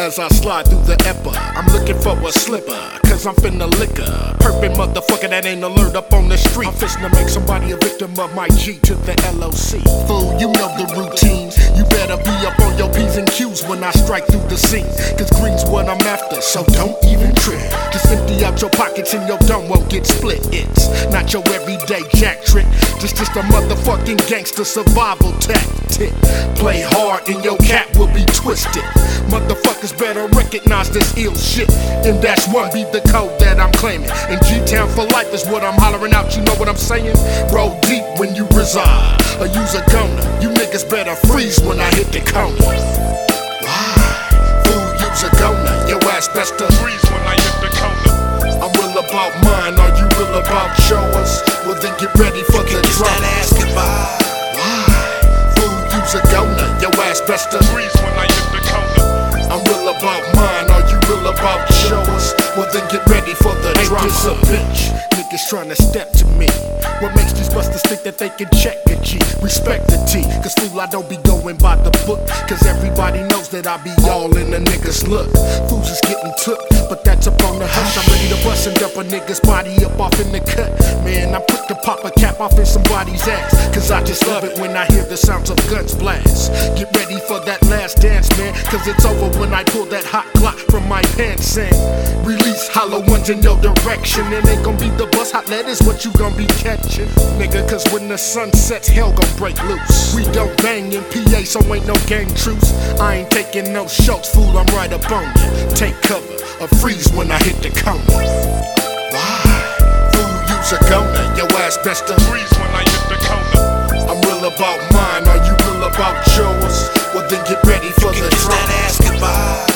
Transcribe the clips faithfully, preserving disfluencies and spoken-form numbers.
as I slide through the eppa. I'm looking for a slipper, cause I'm finna liquor. Perpin' motherfucker that ain't alert up on the street. I'm fistin' to make somebody a victim of my G to the L O C. Fool, you know the routines. You better be up on your P's and Q's when I strike through the scene. Cause green's what I'm after, so don't even trip. Just empty out your pockets and your dome won't get split. It's not your everyday jack trick. Just just a motherfucking gangster survival tactic. Play hard and your cap will be twisted. Motherfuckers better recognize this ill shit. And that's one be the code that I'm claiming. And G-Town for life is what I'm hollering out, you know what I'm saying? Roll deep when you reside, or use a goner. You niggas better freeze when I hit the corner. Why? Fool, use a goner. Your ass best to freeze when I hit the corner. I'm real about mine, are you real about yours? Well then get ready for the drama. Why? Fool, use a goner. Your ass best to freeze when I hit the corner. I'm real about mine, are you real about yours? Well then get ready for the drama. Ain't this a bitch? Niggas tryna step to me. What makes these busters think that they can check a G? Respect the T, cause fool I don't be going by the book. Cause everybody knows that I be all in the niggas look. Fools is getting took, but that's up on the hush. I'm ready to bust and dump a nigga's body up off in the cut. Man, I'm quick to pop a cap off in somebody's ass. Cause I just love it when I hear the sounds of guns blast. Get ready for that last dance, man. Cause it's over when I pull that hot clock from my pants and release hollow ones in your direction. And ain't gon' be the bus hot letters what you gon' be catching, nigga, cause when the sun sets, hell gon' break loose. We don't bang in P A, so ain't no gang truce. I ain't taking no shots, fool, I'm right up on you. Take cover, or freeze when I hit the corner. Why? Fool, use a goner. Your ass best to freeze when I hit the corner. I'm real about mine, are you real about yours? Well then get ready for the drama.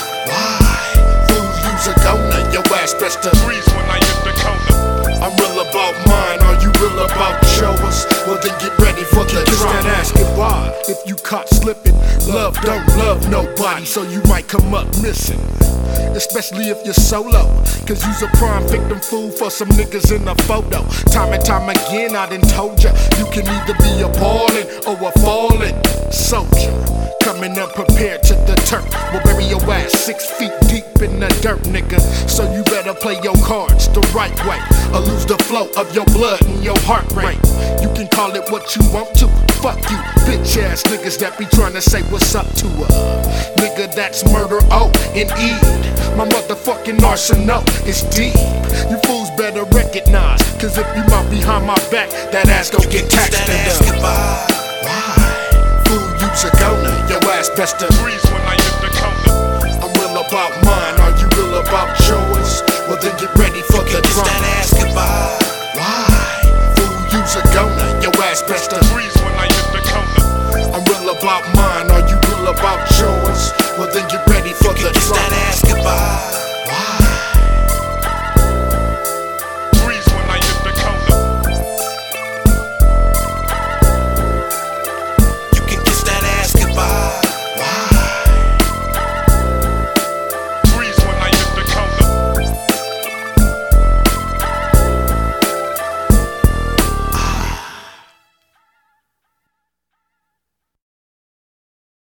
Why? Fool, use a goner. Your ass best to freeze when I hit the corner. I'm real about mine, are you real about yours? Well then get ready for the drama. Asking why, if you caught slipping. Love don't love nobody, so you might come up missing. Especially if you're solo, cause you's a prime victim fool for some niggas in a photo. Time and time again I done told ya, you can either be a ballin' or a fallen soldier. Coming unprepared to the turf, we'll bury your ass six feet deep in the dirt, nigga. So you better play your cards the right way, or lose the flow of your blood and your heart rate. You can call it what you want to, fuck you, bitch ass niggas that be trying to say what's up to her. Nigga, that's murder, oh, and E. My motherfucking arsenal is deep. You fools better recognize, cause if you mouth behind my back, that ass gon' get taxed and Why? Fool, use a goner. Your ass best to freeze when I hit the corner. I'm real about mine, are you real about yours? Well then get ready for the drama. Why? Fool, use a goner. Your ass best to freeze when I hit the corner. I'm real about mine, are you real about yours? Well then get ready for the drama.